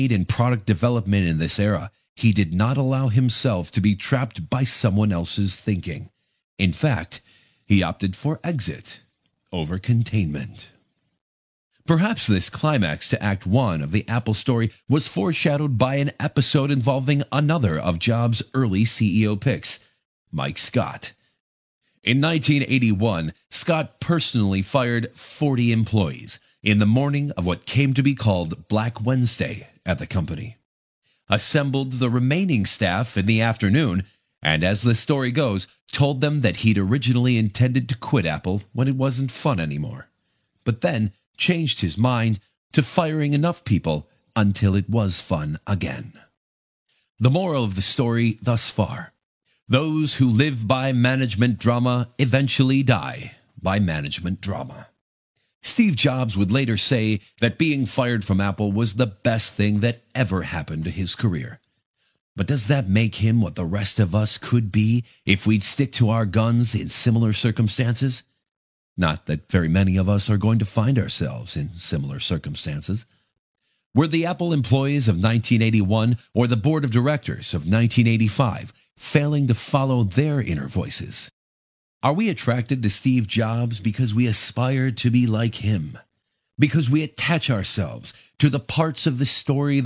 in product development in this era, he did not allow himself to be trapped by someone else's thinking. In fact, he opted for exit over containment. Perhaps this climax to Act 1 of the Apple story was foreshadowed by an episode involving another of Jobs' early CEO picks, Mike Scott. In 1981, Scott personally fired 40 employees in the morning of what came to be called Black Wednesday at the company, assembled the remaining staff in the afternoon, and as the story goes, told them that he'd originally intended to quit Apple when it wasn't fun anymore, but then changed his mind to firing enough people until it was fun again. The moral of the story thus far: those who live by management drama eventually die by management drama. Steve Jobs would later say that being fired from Apple was the best thing that ever happened to his career. But does that make him what the rest of us could be if we'd stick to our guns in similar circumstances? Not that very many of us are going to find ourselves in similar circumstances. Were the Apple employees of 1981 or the board of directors of 1985 failing to follow their inner voices? Are we attracted to Steve Jobs because we aspire to be like him? Because we attach ourselves to the parts of the story